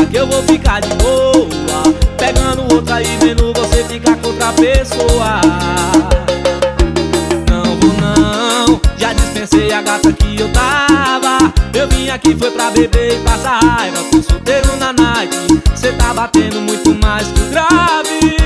Será que eu vou ficar de boa pegando outra e vendo você ficar com outra pessoa? Não vou não, já dispensei a gata que eu tava. Eu vim aqui foi pra beber e passar raiva. Tô solteiro na night, cê tá batendo muito mais que o grave.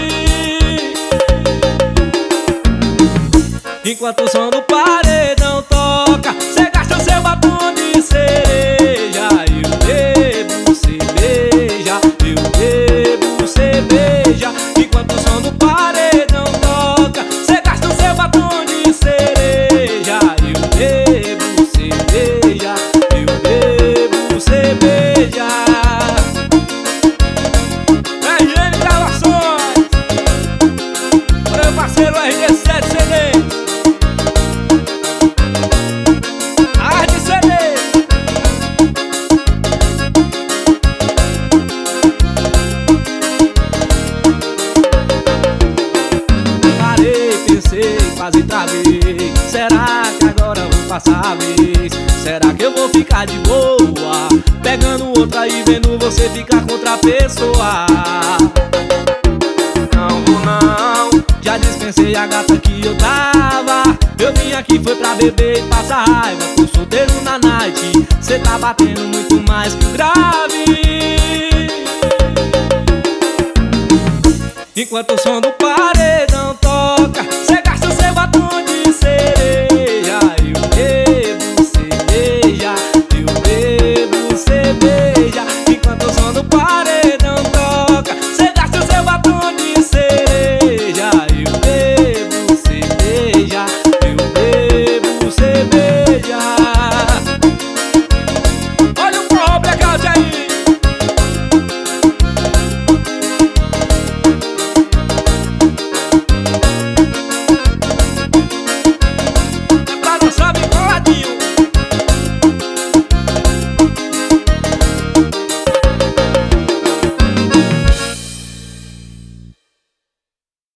Enquanto o som do paredão toca, cê gasta seu batom de cereja. Eu bebo cerveja, eu bebo cerveja. Enquanto o som do paredão toca, cê gasta seu batom de cereja. Eu bebo cerveja, eu bebo cerveja. RN Gravações, meu parceiro RD7 CD. Quase travei, será que agora eu vou passar a vez? Será que eu vou ficar de boa pegando outra e vendo você ficar com outra pessoa? Não vou não, já dispensei a gata que eu tava. Eu vim aqui foi pra beber e passar raiva. Tô solteiro na night, cê tá batendo muito mais que o grave. Enquanto o som do